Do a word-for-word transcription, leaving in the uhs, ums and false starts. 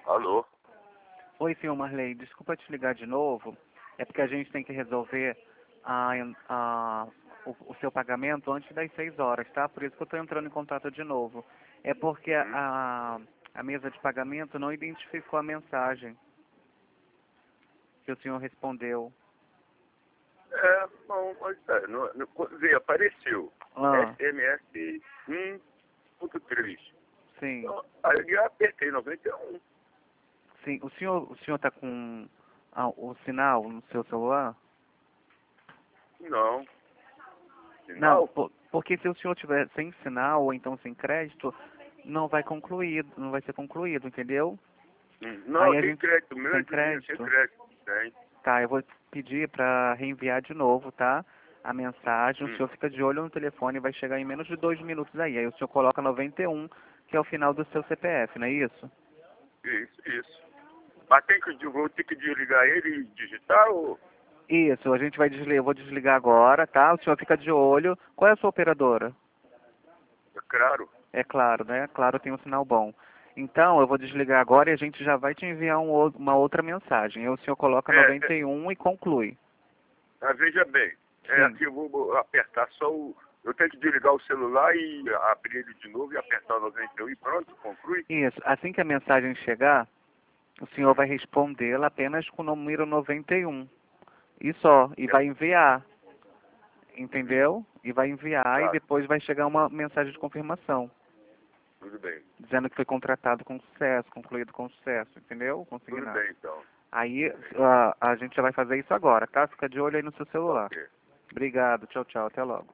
Alô? Oi, senhor Marley, desculpa te ligar de novo. É porque a gente tem que resolver a, a, o, o seu pagamento antes das seis horas, tá? Por isso que eu estou entrando em contato de novo. É porque Hum? a, a mesa de pagamento não identificou a mensagem que o senhor respondeu. É, bom, mas é, no, no, quando veio, apareceu. Ah, S M S um ponto três. sim, Então, aí eu já apertei noventa e um. sim. O senhor o senhor está com ah, o sinal no seu celular? Não. Não, Sinal? po- porque se o senhor tiver sem sinal ou então sem crédito, não vai concluir, não vai ser concluído, entendeu? Hum, Não, Aí a tem gente crédito, meu tem dinheiro, tem crédito. crédito. Tem. Tá, eu vou pedir para reenviar de novo, tá? A mensagem. O Hum, senhor fica de olho no telefone, vai chegar em menos de dois minutos aí. Aí o senhor coloca noventa e um, que é o final do seu C P F, não é isso? isso, isso. Mas tem que, eu vou ter que desligar ele e digitar ou... Isso, a gente vai desligar, eu vou desligar agora, tá? O senhor fica de olho. Qual é a sua operadora? É claro. É claro, né? Claro, tem um sinal bom. Então, eu vou desligar agora e a gente já vai te enviar um, ou- uma outra mensagem. Aí o senhor coloca É, noventa é, e um e conclui. ah, veja bem. É, Sim. aqui eu vou apertar só o... Eu tenho que desligar o celular e abrir ele de novo e apertar o noventa e um e pronto, conclui. Isso. Assim que a mensagem chegar, o senhor vai respondê-la apenas com o número noventa e um. E só. E vai enviar. Uhum. Entendeu? E vai enviar e Tá, depois vai chegar uma mensagem de confirmação. tudo bem. Dizendo que foi contratado com sucesso, concluído com sucesso. Entendeu? Tudo Consignado. bem, então. Aí Tudo bem. a, a gente já vai fazer isso agora, tá? Fica de olho aí no seu Tá celular. ok. Obrigado. Tchau, tchau. Até logo.